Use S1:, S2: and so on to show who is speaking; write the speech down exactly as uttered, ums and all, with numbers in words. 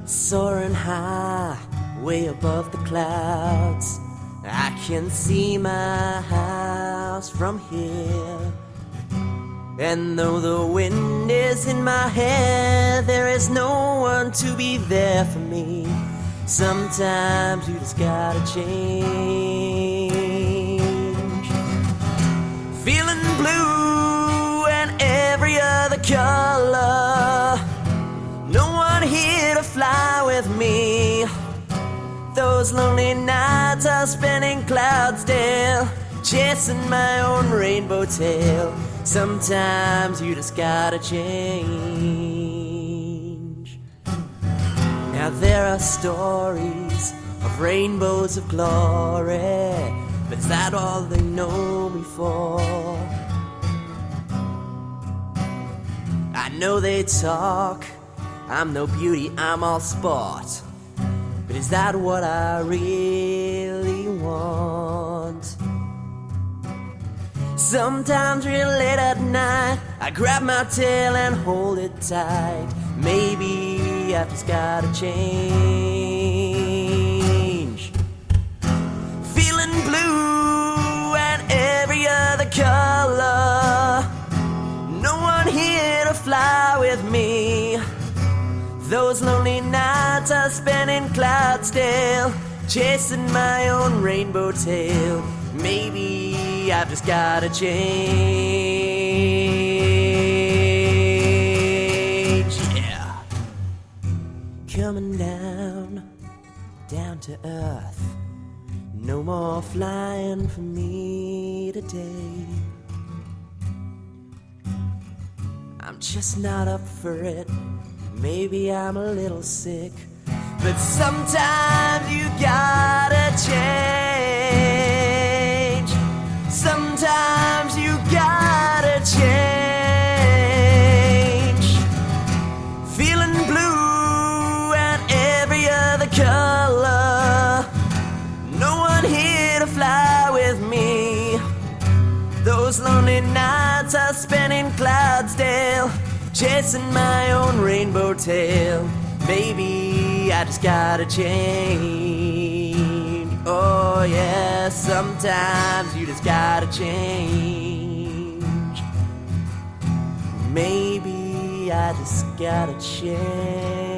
S1: Soaring high, way above the clouds, I can see my house from here. And though the wind is in my hair, there is no one to be there for me. Sometimes you just gotta change. Feeling blue and every other color, no one here to fly with me. Those lonely nights I spent in Cloudsdale, chasing my own rainbow tail. Sometimes you just gotta change. Now there are stories of rainbows of glory, but is that all they know me for? I know they talk, I'm no beauty, I'm all sport, but is that what I really want? Sometimes real late at night, I grab my tail and hold it tight. Maybe I've just gotta change. Feeling blue and every other color, no one here to fly with me. Those lonely nights I spent in Cloudsdale, chasing my own rainbow tail. Maybe I've just gotta change, yeah. Coming down, down to earth. No more flying for me today. I'm just not up for it. Maybe I'm a little sick, but sometimes you gotta change. Sometimes you gotta change. Feeling blue and every other color, no one here to fly with me. Those lonely nights I spent in Cloudsdale, chasing my own rainbow tail. Maybe I just gotta change. Oh yeah, sometimes you just gotta change. Maybe I just gotta change.